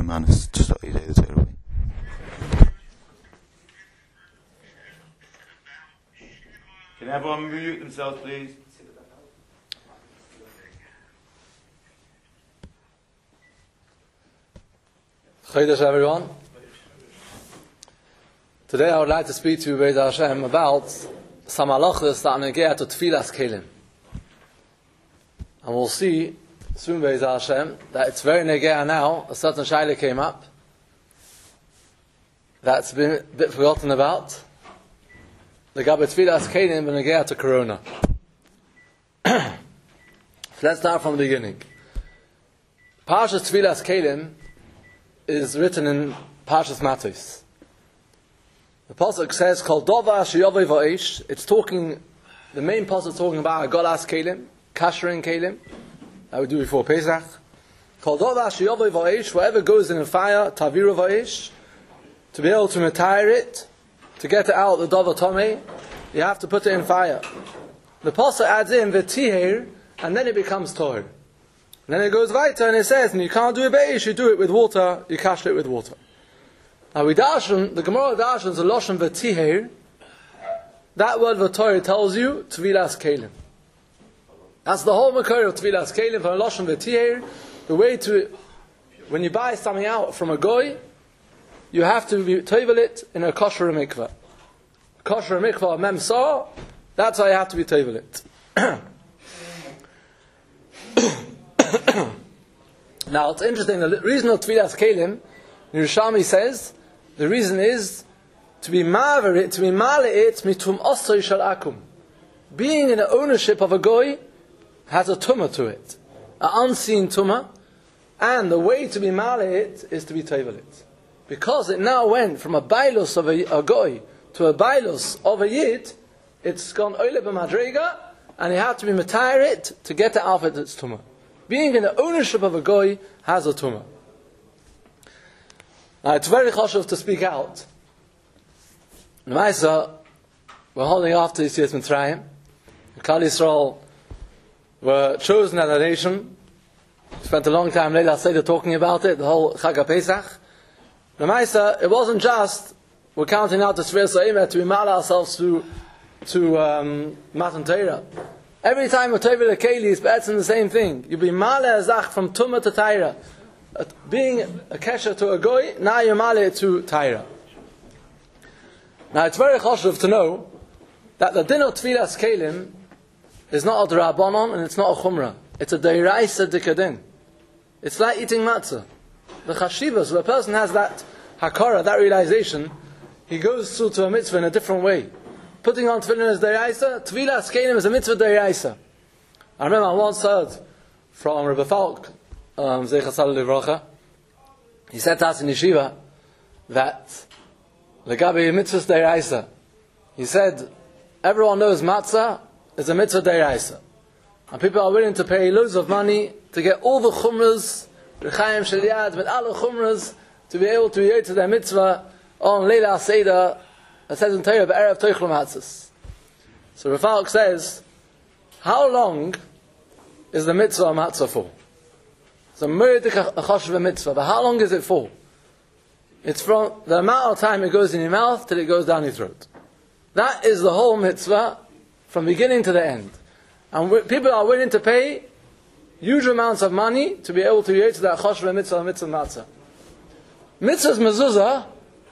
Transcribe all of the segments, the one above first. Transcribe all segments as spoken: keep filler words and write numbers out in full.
manis to study the Torah. Can everyone mute themselves, please? Chodesh, everyone. Today I would like to speak to you, Be'ez Hashem, about some halachas that are negea to Tfilas Kelim. And we'll see soon, Be'ez Hashem, that it's very negea now. A certain shaila came up that's been a bit forgotten about. The Gabe Tfilas Kelim and negea to Corona. So let's start from the beginning. Parshas Tfilas Kelim is written in Parshas Matos. The pasuk says, "Kol dova sheyavei va'esh." It's talking. The main pasuk is talking about Golas Kelim, Kashering Kelim, that we do before Pesach. Kol dova sheyavei va'esh. Whatever goes in a fire, taviru va'esh. To be able to retire it, to get it out the dova tomei, you have to put it in fire. The pasuk adds in v'tiher, and then it becomes toher. And then it goes weiter and it says, and you can't do it beish, you do it with water, you kash it with water. Now we darshan, the Gemara darshan is a loshen v'tiher. That word v'toyer tells you Tvilas Kelim. That's the whole makor of Tvilas Kelim, from a loshen v'tiher. The way to, when you buy something out from a goy, you have to be tovel it in a kosher mikveh. Kosher mikveh memsar, that's how you have to be tovel it. Now it's interesting, the reason of Tvilas Kelim, Yerushalmi says, the reason is to be maver it, to be male it, mitum osoi shal akum. Being in the ownership of a goy has a tumah to it, an unseen tumah, and the way to be male it is to be tovel it. Because it now went from a bailus of a, a goy to a bailus of a yid, it's gone oile b'madrega, and you have to be matayr it to get it out of its tumah. Being in the ownership of a goy has a tumah. Now it's very chashuv to speak out. Nemaisa, we're holding after Yetzias Mitzrayim. The Klal Yisrael were chosen as a nation. Spent a long time Leila Seder talking about it, the whole Chag HaPesach. Nemaisa, it wasn't just we're counting out the Tzvir Sa'imet to mal ourselves to to um, Matan Torah. Every time a Tovei Lekeli is better than the same thing. You be Male Azach from Tumah to Taira. Being a Kesher to a Goy, now you're Male to Taira. Now it's very chashuv to know that the din of Tfilas Kelim is not a D'Rabbanon and it's not a Chumrah. It's a Deiraisa Dikadin. It's like eating matzah. The Chashivas, when a person has that Hakara, that realization, he goes through to a mitzvah in a different way. Putting on tefillin is Deiraisa, Tfilas Kelim is a mitzvah Deiraisa. I remember I once heard from Rebbe Falk, um, Zecha Saleh Livrocha, he said to us in Yeshiva that Legabe mitzvah Deiraisa. He said, everyone knows matzah is a mitzvah Deiraisa. And people are willing to pay loads of money to get all the chumras, Rechaim Shaliad, with all the chumras, to be able to be to their mitzvah on Leila Seder. It says in Torah, B'erev Toichlu Matzos. So Rafalk says, how long is the mitzvah of matzah for? It's a murdik chashuv mitzvah, but how long is it for? It's from the amount of time it goes in your mouth till it goes down your throat. That is the whole mitzvah, from beginning to the end. And w- people are willing to pay huge amounts of money to be able to relate to that chashuv mitzvah, mitzvah matzah. Mitzvah's mezuzah,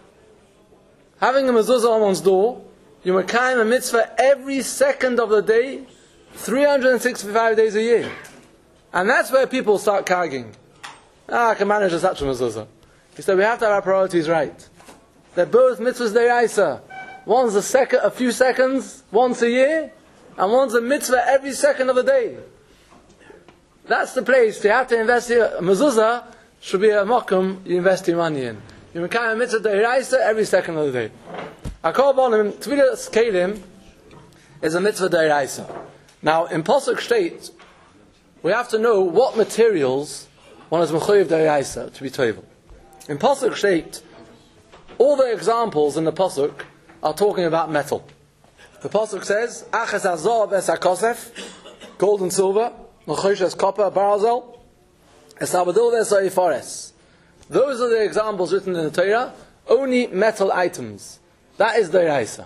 having a mezuzah on one's door, you mekayim a mitzvah every second of the day, three hundred sixty-five days a year. And that's where people start kagging. Ah, I can manage such a mezuzah. He said, we have to have our priorities right. They're both mitzvahs deiraisa. One's a second, a few seconds, once a year, and one's a mitzvah every second of the day. That's the place. You have to invest here. A mezuzah should be a mokum you invest your money in. You mekayim a mitzvah deiraisa every second of the day. Akol bonim, Tfilas Kelim is a mitzvah deiraisa. Now, in Pasuk state, we have to know what materials one is mechuyev deiraisa to be tovel. In Pasuk state, all the examples in the Pasuk are talking about metal. The Pasuk says, Achas azor es hakosef, gold and silver, Mechoshes copper, barazel, es abadil ves ha'ifores. Those are the examples written in the Torah. Only metal items. That is D'oraisa.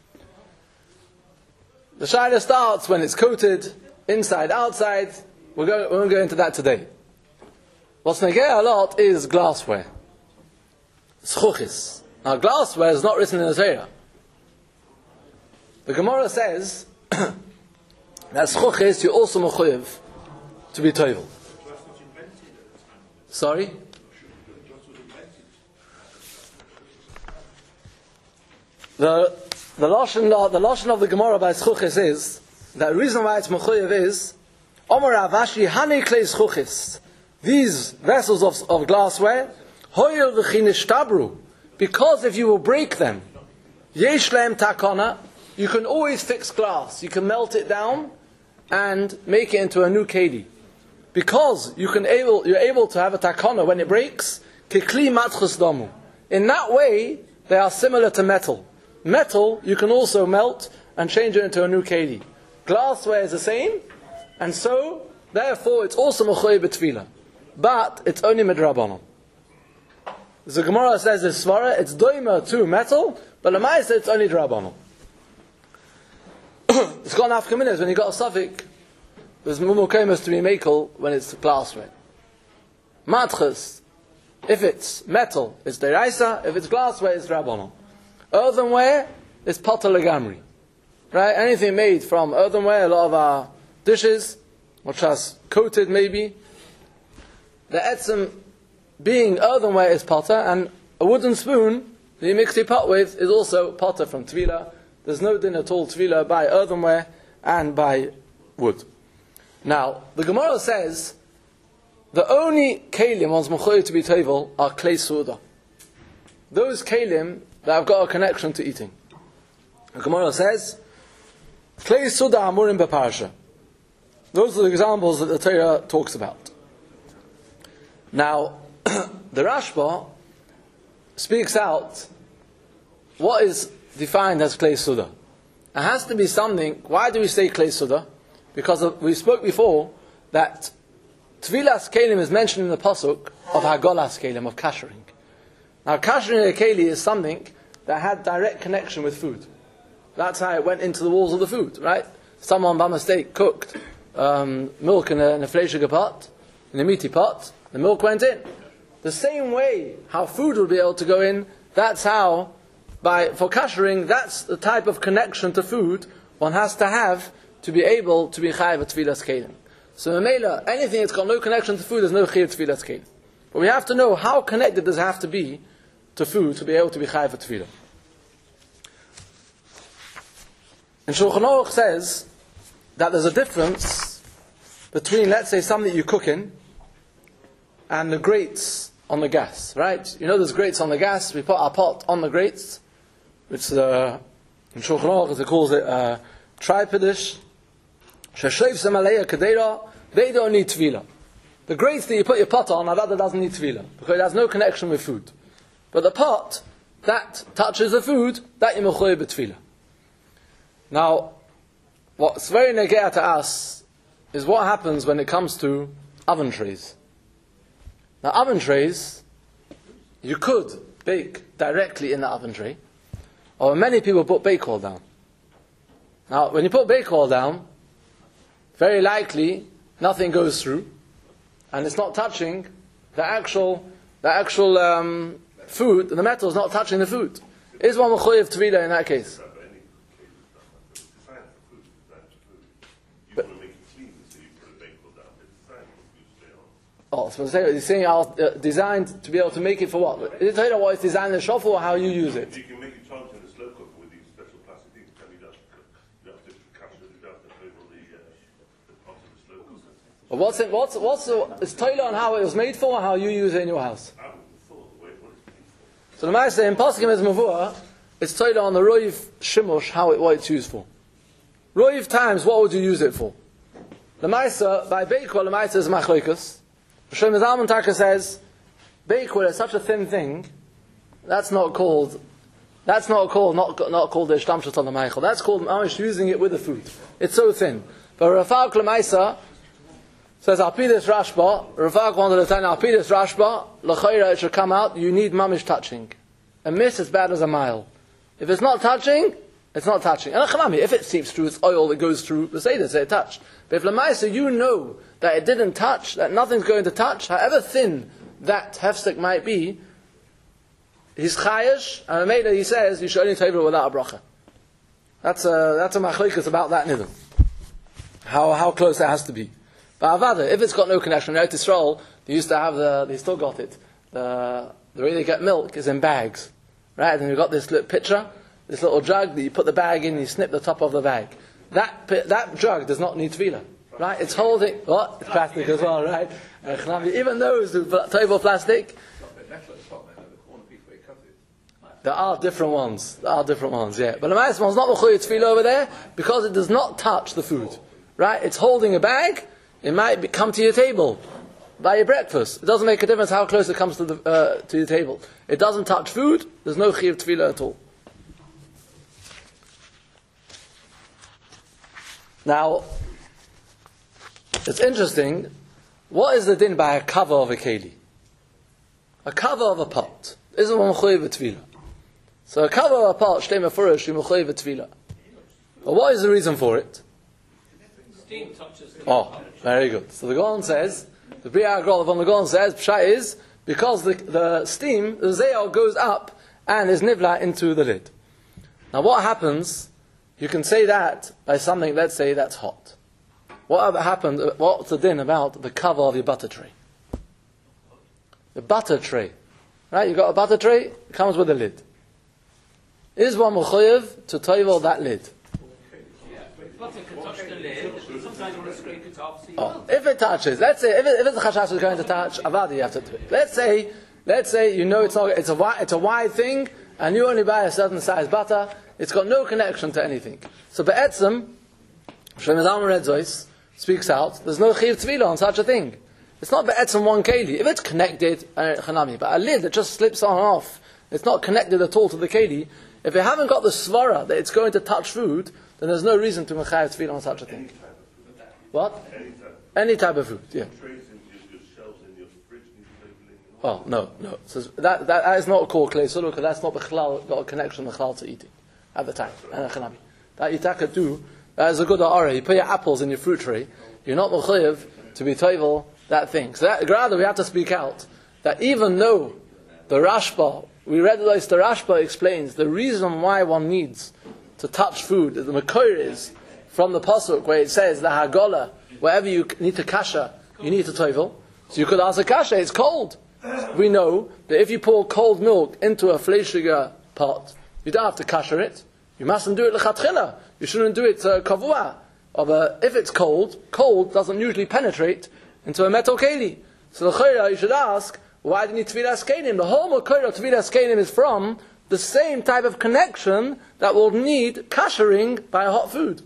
The Shaila starts when it's coated, inside, outside. We're going, we won't go into that today. What's negea a lot is glassware. Schuchis. Now glassware is not written in the Torah. The Gemara says that schuchis you also mechuyev to be toivel. Sorry? The the lashon the lashon of the Gemara by schuchis is that the reason why it's mechuyev is Omar Avashi Hane Klei Schuchis. These vessels of, of glassware, Hoyel v'chinish tabru, because if you will break them, Yesh lehem takana, you can always fix glass. You can melt it down and make it into a new keli. Because you can able you're able to have a takana when it breaks, kikli matchus damu. In that way, they are similar to metal. Metal you can also melt and change it into a new keli. Glassware is the same. And so, therefore, it's also mechuyev b'tefillah, but it's only midrabanan. The Gemara says this svara, it's doima to metal, but the Ma'aseh it's only drabanan. It's got enough communities when you got a suffix. There's more kemas to be makel when it's glassware. Matchus, if it's metal, it's deraisa. If it's glassware, it's drabanan. Earthenware is potter legamri, right? Anything made from earthenware, a lot of our dishes, which has coated maybe. The etzem being earthenware is potter, and a wooden spoon that you mix your pot with is also potter from tvila. There's no din at all tvila by earthenware and by wood. Now, the Gemara says the only kalim one's mechuyev to be tovel are klei suda. Those kalim that have got a connection to eating. The Gemara says klei suda amurim beparasha. Those are the examples that the Torah talks about. Now, the Rashba speaks out what is defined as klei suda. It has to be something. Why do we say klei suda? Because of, we spoke before that Tvilas Kelim is mentioned in the pasuk of Hagolas Kelim, of kashering. Now, kashering a keli is something that had direct connection with food. That's how it went into the walls of the food, right? Someone by mistake cooked um, milk in a, in a fleischiger pot, in a meaty pot, the milk went in. The same way how food would be able to go in, that's how, by for kashering, that's the type of connection to food one has to have to be able to be chayav tvilas kelim. So Mamela, anything that's got no connection to food, there's no chayav tvilas kelim. But we have to know how connected does it have to be to food to be able to be chayav tvilah. And Shulchan Aruch says that there's a difference between, let's say, something you cook in and the grates on the gas, right? You know there's grates on the gas, we put our pot on the grates, which uh, in Shulchan Aruch, as it calls it, uh, tripodish, sheshayvsem aleya kadera, they don't need tefillah. The grates that you put your pot on, Avada doesn't need tefillah, because it has no connection with food. But the pot, that touches the food, that you mechuyev b'tefillah. Now, what's very negea to us is what happens when it comes to oven trays. Now, oven trays, you could bake directly in the oven tray, or many people put bake oil down. Now, when you put bake oil down, very likely nothing goes through, and it's not touching the actual, the actual um, food. The metal is not touching the food. Is one mechuyev tefillah in that case? Oh, so you're saying are uh, designed to be able to make it for what? Is it what it's designed in the shop or how you use it? You can make it charged in a slow cooker with these special plastic things. Can you just you have to catch it, you have to over the, uh, the pot of the slow cooker. But what's it? What's what's the? Is Torah on how it was made for, or how you use it in your house? I wouldn't have thought the way what it's made for. So the Ma'aseh in Paskim is Mavua. It's Torah on the Roiv Shimush how it what it's used for. Roiv times what would you use it for? The Ma'aseh by Beikol the Ma'aseh is Machloikus. Shlomo Zalman Taka says, Beikol is such a thin thing. That's not called. That's not called not not called the Shtamshut on the Meichel. That's called Amish using it with the food. It's so thin. But Rafal Klemaisa, Says Alpidus Rashba, Rafaq wanted to tell you, Alpidus Rashba, L'chayra, it should come out, you need mamish touching. A miss is bad as a mile. If it's not touching, it's not touching. And Achanami, if it seeps through, it's oil that goes through the Seder, say it touched. But if Lamaisa, you know that it didn't touch, that nothing's going to touch, however thin that hefsek might be, he's chayish, and later he says, you should only take it without a bracha. That's a, that's a machlikas about that nidum. How, how close that has to be. But Avada, if it's got no connection, in Eretz Yisrael, they used to have the, they still got it. The, the way they get milk is in bags. Right? And you've got this little pitcher, this little jug that you put the bag in, you snip the top of the bag. That that jug does not need tefillah. Right? It's holding, what? It's plastic as well, right? Even those who table plastic, there are different ones. There are different ones, yeah. But the nice one's not mechuyev tefillah over there because it does not touch the food. Right? It's holding a bag. It might be, come to your table by your breakfast. It doesn't make a difference how close it comes to the uh, to your table. It doesn't touch food. There's no chiyuv tefillah at all. Now, it's interesting. What is the din by a cover of a keli? A cover of a pot isn't one mechuyev tefillah. So a cover of a pot, shtei mefurish, you mechuyev tefillah. But what is the reason for it? Steam touches the Oh, very good. So the Gaon says, the Bria Agrol of the Gaon says, Pshat is because the, the steam, the zeyal goes up and is nivla into the lid. Now what happens, you can say that by something, let's say, that's hot. What happened, what's the din about the cover of your butter tray? The butter tray. Right, you've got a butter tray, it comes with a lid. Is one mechuyev to toivel that lid? Butter can touch the lid. Sometimes you want to scrape it off. So you Oh, if it touches, let's say, if, it, if it's a chashash is going to touch, avadi, you have to do it. Let's say, let's say, you know it's not, it's a wide, it's a wide thing, and you only buy a certain size butter, it's got no connection to anything. So be'etzem, Shem Zalman Red Zois speaks out, there's no chiyuv tefillah on such a thing. It's not be'etzem one keli. If it's connected, uh, chanami, but a lid that just slips on and off, it's not connected at all to the keli, if you haven't got the svara that it's going to touch food, then there's no reason to mechayev tefillah on such a thing. What? Any type. Any type of food, yeah. Trays in your, your shelves in your fridge need labeling and Oh, all. no, no. So that, that, that is not called klei sulu, because that's not bechlal, got a connection bechlal to eating at the time. And a chanabi. That yitaka do, that is a good aura. You put your apples in your fruit tray, you're not mechayev to be toivel that thing. So that, rather we have to speak out that even though the Rashba, we read this, the Rashba explains the reason why one needs to touch food, the Mekoir is from the Pasuk where it says the Hagolah, wherever you need to kasha, you need to toivel. So you could ask a kasha, it's cold. We know that if you pour cold milk into a fleishiger pot, you don't have to kasha it. You mustn't do it lechatchila. You shouldn't do it uh, kavua. Or if it's cold, cold doesn't usually penetrate into a metal keli. So the chayra, you should ask, why do you need tvilas kelim? The whole Mekoir of tvilas kelim is from the same type of connection that will need kashering by a hot food.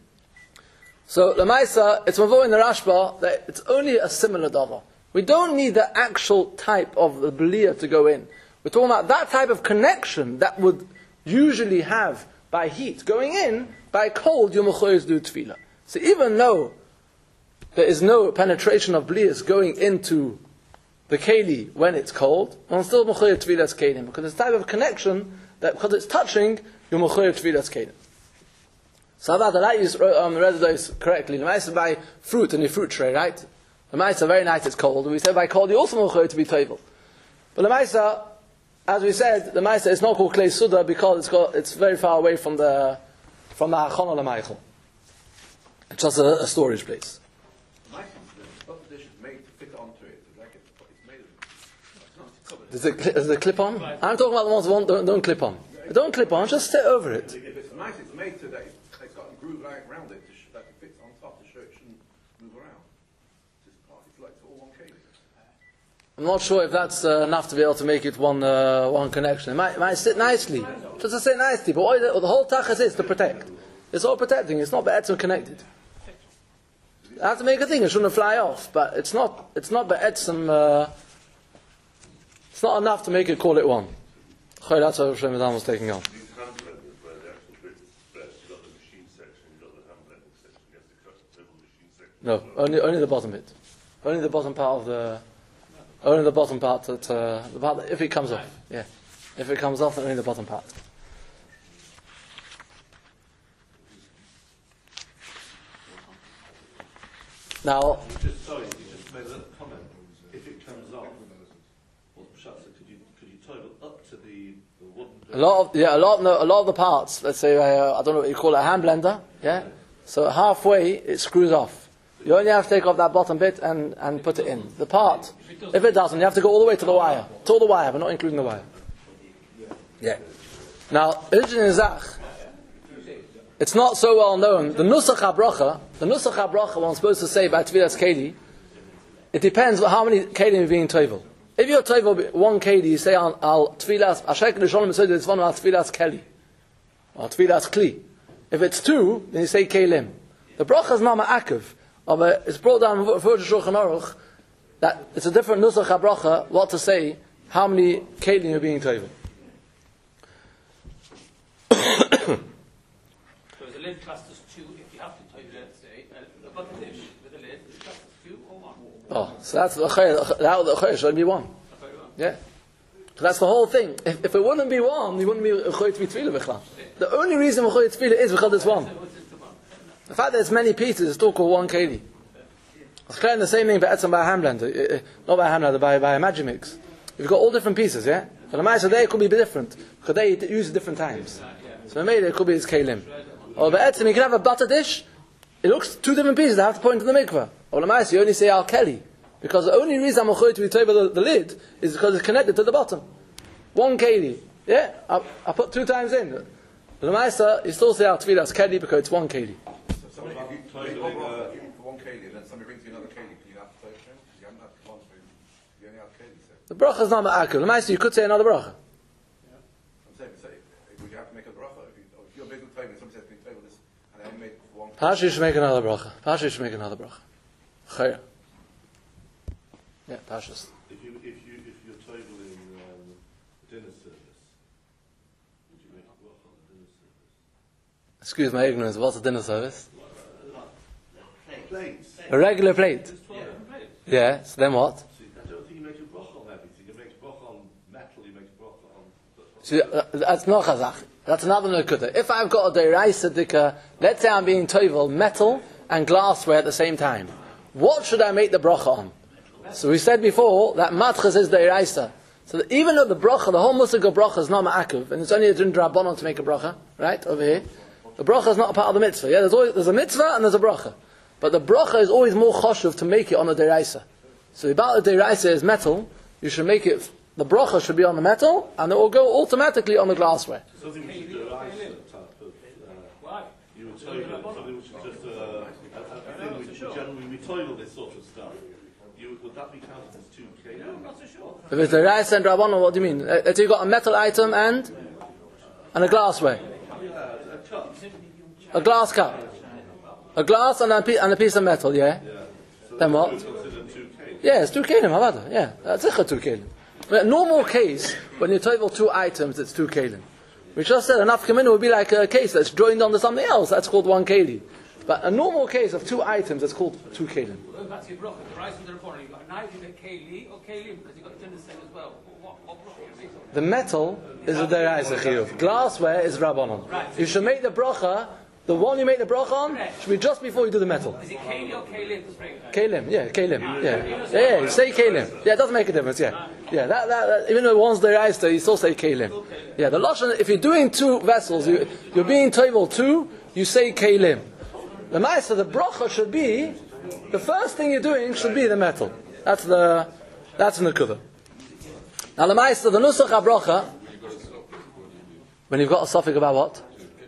So the Maisa, it's mavo in the Rashba that it's only a similar davar. We don't need the actual type of the belia to go in. We're talking about that type of connection that would usually have by heat going in, by cold you mechuyev do tefillah. So even though there is no penetration of blias going into the keli when it's cold, one still mechuyev tefillas kelim because it's a type of connection that because it's touching, you mechuyev tefillas kelim. So about the light use um, read those correctly. The mice by fruit in your fruit tray, right? The mice are very nice. It's cold. We said by cold, you also mechuyev to be toivel. But the mice, as we said, the mice is not called klei suda because it's got, it's very far away from the from the hachana l'maychel. It's just a, a storage place. Is it, is it clip on? I'm talking about the ones that won't, don't, don't clip on. Don't clip on, just sit over it. If it's nice, it's made so that it's, it's got a groove like around it to sh- that it fits on top. The shirt shouldn't move around. It's, just part, it's like it's all one case. I'm not sure if that's uh, enough to be able to make it one uh, one connection. It might, it might sit nicely, just to sit nicely. But what, what the whole tachas is to protect. It's all protecting. It's not be'etzim connected. I have to make a thing. It shouldn't fly off, but it's not. It's not be'etzim. Uh, it's not enough to make it call it one. That's what Shem Adam was taking on. These hand blenders where the actual bit is blessed, you've got the machine section, you've got the hand blending section, you have to cut the machine section. No, only only the bottom bit. Only the bottom part of the, only the bottom part that, uh, the part that, if it comes off, yeah. If it comes off, then only the bottom part. Now, You just, sorry, you just made a comment. If it comes off, well, perhaps could you could you total up to the, the wooden? a lot of, yeah, a lot, no, a lot of the parts, let's say, uh, I don't know what you call it, a hand blender, yeah? So halfway, it screws off. You only have to take off that bottom bit and, and put it in. The part, if it doesn't, you have to go all the way to the wire. To the wire, but not including the wire. Yeah. Now, interesting Zach, it's not so well known. The Nusach HaBracha, the Nusach HaBracha, what I'm supposed to say by Tvilas Keli, it depends on how many Kelim are being Tovel. If you're Tovel one Keli, you say al, al Tvilas, Ashek Rishonim said it's one al Tvilas Keli, or Tvilas Kli. If it's two, then you say Kelim. The Bracha is not Ma'akiv. It's brought down for the Shulchan Aruch that it's a different Nusach HaBracha what to say, how many Kelim are being Tovel. So the lid clusters two, if you have to toivel, let's say, a bucket dish with a lid, it clusters two or one. Oh, so that's the Chayr, that the Chayr should only be one. Yeah. So that's the whole thing. If, if it wouldn't be one, you wouldn't be Choy Tefillah B'chla. The only reason Choy Tefillah is because it's one. The fact that it's many pieces is still called one keli. It's clear the same thing for Etzem by a hand blender. Not by a hand blender, by, by a Magimix. You've got all different pieces, yeah? So the Ma'aseh there could be different, because they use it different times. So maybe it could be his kelim. Or by Etzem, you can have a butter dish, it looks two different pieces, they have to point to the mikveh. Or the Ma'aseh, you only say al keli. Because the only reason I'm going to be over the, the lid is because it's connected to the bottom. One keli. Yeah? I, I put two times in. The Ma'aseh, you still say al tefillah as keli because it's one keli. So somebody, if you take one bracha for one keli, and then somebody brings you another keli, can you have to take it? Because you haven't had one for you only have keli. So The bracha is not ma'akiv. The Ma'aseh, you could say another bracha. I'm saying, say, would you have to make a bracha if, you, if you're making table and somebody says, "Can you table this?" and they only made one. Pashi should make another bracha. Pashi should make another bracha. Chayr. Yeah, Pashas. If you if you if you're tabling um, dinner service, would you make a bracha on the dinner service? Excuse my ignorance. What's a dinner service? Plates. A regular plate. Yeah. So then what? See, I don't think you make a bracha on everything. You make a bracha on metal. You make a bracha on. See, uh, that's not chazach. That's another nekuta. If I've got a deraisa dika, let's say I'm being toivel metal and glassware at the same time. What should I make the bracha on? So we said before that matchas is deraisa. So that even though the bracha, the whole musig of bracha is not ma'akiv, and it's only a din drabanon to make a bracha, right over here. The bracha is not a part of the mitzvah. Yeah, there's always there's a mitzvah and there's a bracha, but the bracha is always more choshuv to make it on a deraisa. So about the deraisa is metal. You should make it. The bracha should be on the metal, and it will go automatically on the glassware. Something which is a rice type of. Uh, you would table something which is just uh, a, a thing which generally we toivel this sort of stuff. You, would that be counted as two K? No, not so sure. If it's deraisa and drabanon, what do you mean? Uh, so you got a metal item and and a glassware. A glass cup. A glass and a, piece, and a piece of metal, yeah? Yeah. So Then what? two K. Yeah, it's two kelim, havada. Yeah, that's a two kelim. But a normal case, when you toivel two items, it's two kelim. We just said an afkamina would be like a case that's joined onto something else, that's called one keli. But a normal case of two items, that's called two kelim. Going back to your bracha, the rice and the report, you've got a knife, you've got keli or kelim, because you've got the dinner set as well. What, what bracha are you making? The metal is a deraisa chiyuv. Glassware is rabbanon. You should make the bracha. The one you make the bracha on should be just before you do the metal. Is it keli or kelim? Kalim, yeah, kalim, yeah, yeah, yeah. You say kalim, yeah. It doesn't make a difference, yeah, yeah. That, that, that even though one's deraisa, you still say kalim. Yeah, the lashon. If you're doing two vessels, you, you're being toivel two. You say kalim. The ma'aseh, the bracha should be the first thing you're doing should be the metal. That's the that's the nekuda. Now the ma'aseh, the nusach habracha. When you've got a suffix about what?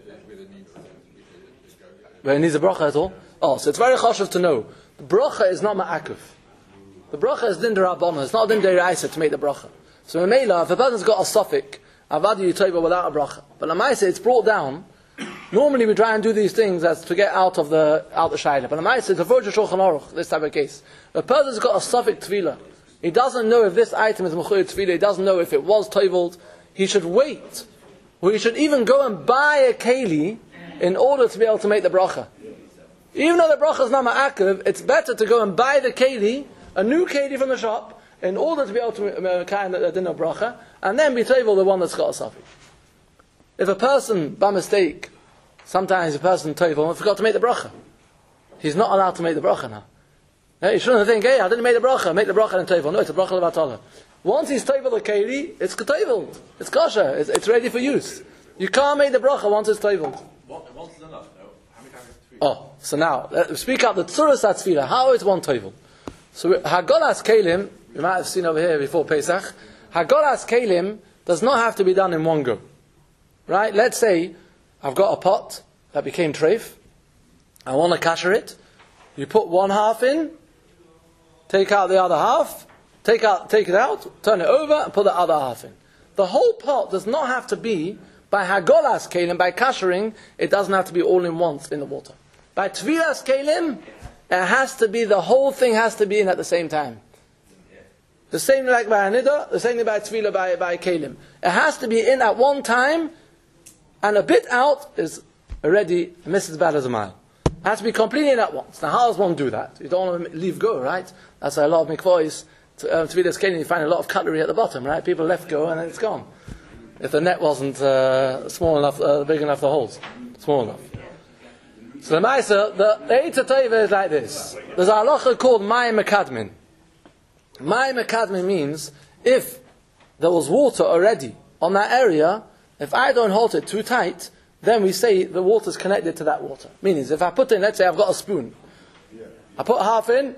Where it needs a bracha at all? Oh, so it's very chashuv to know. The bracha is not ma'akiv. The bracha is din derabbanan. It's not din deraisa to make the bracha. So in Mela, if a person's got a suffix, avadi you tova without a bracha. But in Ma'aseh, it's brought down. Normally we try and do these things as to get out of the out the shayla. But in Ma'aseh, it's a virtual shulchan aruch, this type of case. If a person's got a suffix tefillah, he doesn't know if this item is mechuyev tefillah, he doesn't know if it was toveled, he should wait. Or he should even go and buy a keli in order to be able to make the bracha. Even though the bracha is not ma'akiv, it's better to go and buy the keli a new keli from the shop in order to be able to uh, kind of dinner bracha, and then be table the one that's got a suffix. If a person, by mistake, sometimes a person table forgot to make the bracha, he's not allowed to make the bracha now. Yeah, you shouldn't think, hey, I didn't make the bracha, make the bracha and table. No, it's a bracha levatala. Once he's table the keli, it's tabled, it's kosher, it's, it's ready for use. You can't make the bracha once it's tabled. Once is enough, no? How many times do you have to Oh, so now, uh, speak out the tzuras hatzvila. How is one table? So, Hagolas Kelim, you might have seen over here before Pesach, Hagolas Kelim does not have to be done in one go. Right? Let's say, I've got a pot that became treif, I want to kasher it, you put one half in, take out the other half, take out, take it out, turn it over, and put the other half in. The whole pot does not have to be, by Hagolas Kelim, by kashering, it doesn't have to be all in once in the water. By Tvilas Kelim, it has to be, the whole thing has to be in at the same time. The same like by Anida, the same thing by Tvila, by, by Kelim. It has to be in at one time, and a bit out is already missed as bad as a mile. It has to be completely in at once. Now how does one do that? You don't want to leave go, right? That's why a lot of mikvahs, Tvilas Kelim, you find a lot of cutlery at the bottom, right? People left go and then it's gone. If the net wasn't uh, small enough, uh, big enough, the holes. Small enough. So the Maisa, the Eitz HaTorah is like this. There's a halacha called Mayim Mekadmin. Mayim Mekadmin means, if there was water already on that area, if I don't hold it too tight, then we say the water is connected to that water. Meaning, if I put in, let's say I've got a spoon. I put half in,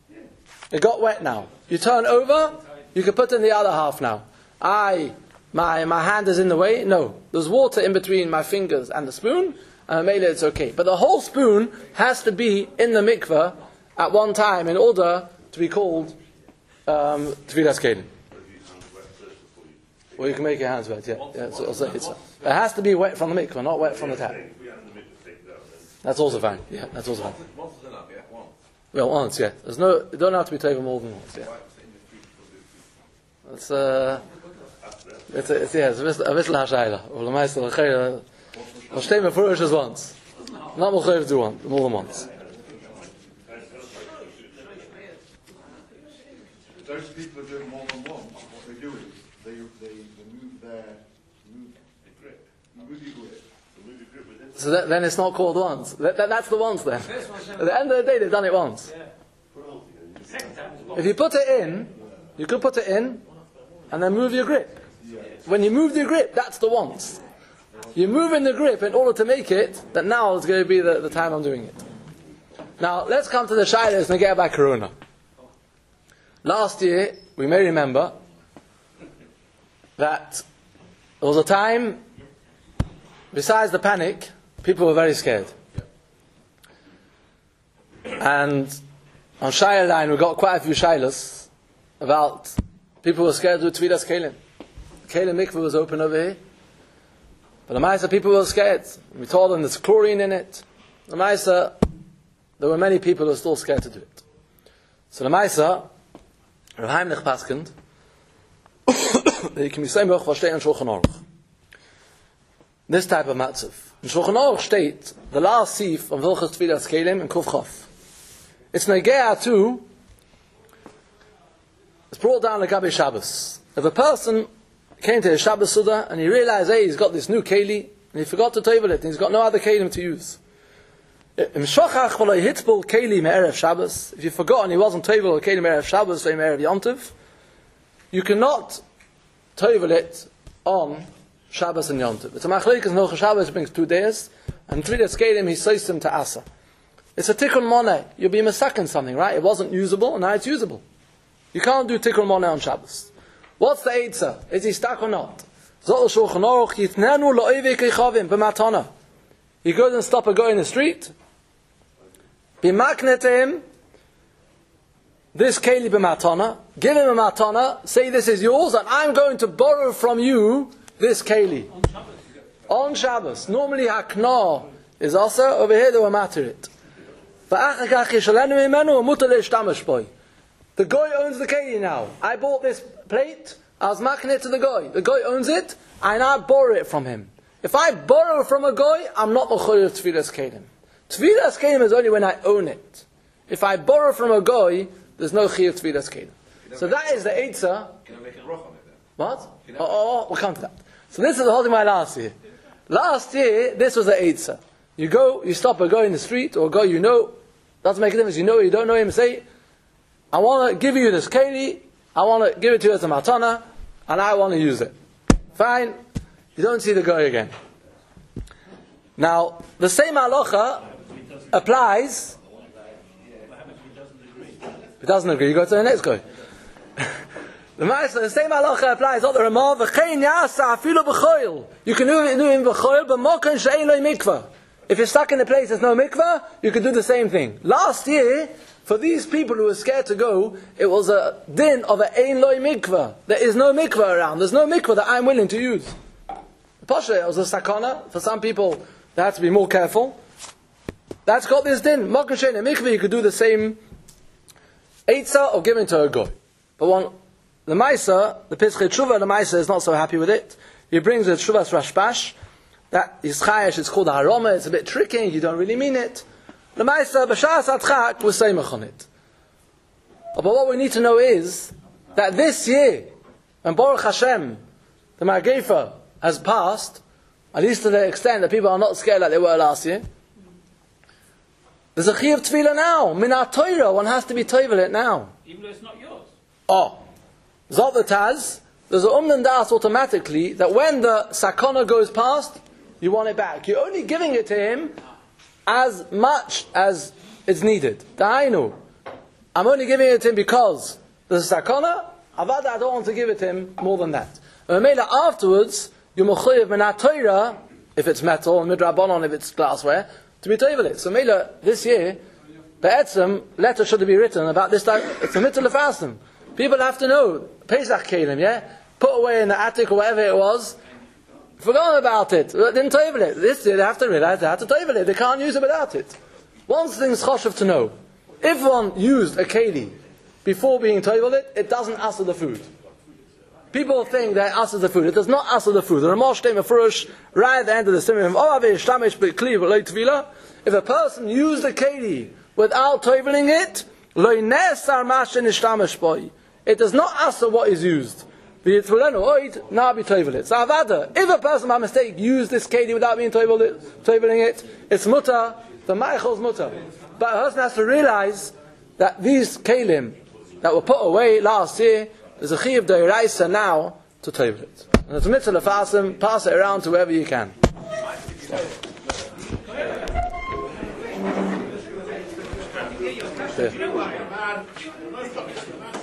it got wet now. You turn over, you can put in the other half now. I, my, my hand is in the way. No, there's water in between my fingers and the spoon, and maybe it's okay. But the whole spoon has to be in the mikveh at one time in order to be called um, Tvilas Kelim. Well, you can make your hands wet, yeah. yeah so, so it's, it has to be wet from the mikveh, not wet from the tap. That's also fine. Yeah, that's also fine. Once is enough, yeah? Once. Well, once, yeah. There's no, you don't have to be taken more than once, yeah. It's uh, it's it's yeah, it's a bisschen a bisschen hashayla. Or the meister the chayla. Or stay me for us as once. Not more chayla do one, more than once. Those people are doing more than once. What they do is they they, they move their move the grip, move your grip. So that, then it's not called once. That, that, that's the once then. At the end of the day, they've done it once. If you put it in, you could put it in, and then move your grip. When you move the grip, that's the once. You move in the grip in order to make it that now is going to be the, the time I'm doing it. Now let's come to the shaylas and get by Corona. Last year, we may remember that there was a time, besides the panic, people were very scared. And on Shayla line, we got quite a few shaylas about people were scared to do Tvilas Kelim. The Kelim mikveh was open over here. But the Maisa, people were scared. We told them there's chlorine in it. The Maisa, there were many people who were still scared to do it. So the Maisa, Rav Heinrich Paskind, you can be saying, verstehen Shulchan Aruch. This type of matzav. In Shulchan Aruch state, the last sif of Vilchas Tvilas Kelim in Kuf Chof. It's negea too, it's brought down like Gabi Shabbos. If a person came to a Shabbos Suda and he realized, hey, he's got this new keli, and he forgot to table it, and he's got no other kelim to use. If you forgot and he wasn't table a keli me'erev Shabbos, or me'erev Yom Tov, you cannot table it on Shabbos and Yom Tov. It's a machlekes no Shabbos brings two days, and Tvilas Kelim he says him to Asa. It's a tikkun moneh. You'll be misaken something, right? It wasn't usable, and now it's usable. You can't do tikkun moneh on Shabbos. What's the eitzah? Is he stuck or not? He goes and stop a guy in the street. Be makne to him. This keli b'matana. Give him a matana. Say this is yours, and I'm going to borrow from you this keli. On Shabbos. On Shabbos. Normally hakna is also over here they will matter it. The guy owns the keli now. I bought this plate. I was making it to the guy. The guy owns it. I now borrow it from him. If I borrow from a guy, I'm not mechuyev Tvilas Kelim. Tvilas Kelim is only when I own it. If I borrow from a guy, there's no chiyuv tefillas kelim. So that is the eitzah. Can I make a rock on it then? What? Oh, oh, oh, we'll come to that. So this is the holding my last year. Last year, this was the eitzah. You go, you stop a guy in the street, or a guy you know, doesn't make a difference, you know, you don't know him, say, I want to give you this keli, I want to give it to you as a matana, and I want to use it. Fine, you don't see the guy again. Now, the same halacha applies. If he doesn't agree, you go to the next guy. The Ma'aseh, the same halacha applies. Not the Ramah. V'chein yasa afilu b'choil. You can do it in b'choil, but mokan she'ein lo mikvah. If you're stuck in a place there's no mikvah, you can do the same thing. Last year, for these people who were scared to go, it was a din of an ein lo mikvah. There is no mikvah around. There's no mikvah that I'm willing to use. Pasha, it was a sakana. For some people, they had to be more careful. That's got this din. Mokan she'ein mikvah, you could do the same eitzah or give it to a goy. But one, the Maisa, the Pischei Tshuva, the Maisa is not so happy with it. He brings the Tshuvas Rashbash, that is chayash, it's called a haroma, it's a bit tricky, you don't really mean it. The Maisa, B'shas Adchak, was seimach on it. But what we need to know is, that this year, when Baruch Hashem, the Margefa, has passed, at least to the extent that people are not scared like they were last year, there's a chiyuv tefillah now. Minat Torah, one has to be toivel it now. Even though it's not yours. Oh. Zot the Taz, there's an umdan das automatically that when the sakana goes past, you want it back. You're only giving it to him as much as it's needed. Dahainu. I'm only giving it to him because there's a sakana, avada, I don't want to give it to him more than that. And maybe afterwards, you're mechuyev minat Torah, if it's metal, and midrabanon if it's glassware, to be toivel it. So maybe this year, be'etzem, letter should be written about this time, it's a mitzvah lefasim. People have to know, Pesach kelim, yeah? Put away in the attic or whatever it was, forgotten about it, didn't toivel it. This year they have to realize they have to toivel it, they can't use it without it. One thing's choshev to know, if one used a keli before being toivel it, it doesn't answer the food. People think that it answers the food, it does not answer the food. The Ramah Shtei Mefurush, right at the end of the Simon, if a person used a keli without toiveling it, it does not answer what is used. If a person by mistake used this keli without being toiveling it, it's mutter, the maichel's mutter. But a person has to realize that these kelim that were put away last year, there's a chiyuv d'oraisa now to toivel it. And it's a mitzvah lefasim, pass it around to wherever you can. Yeah.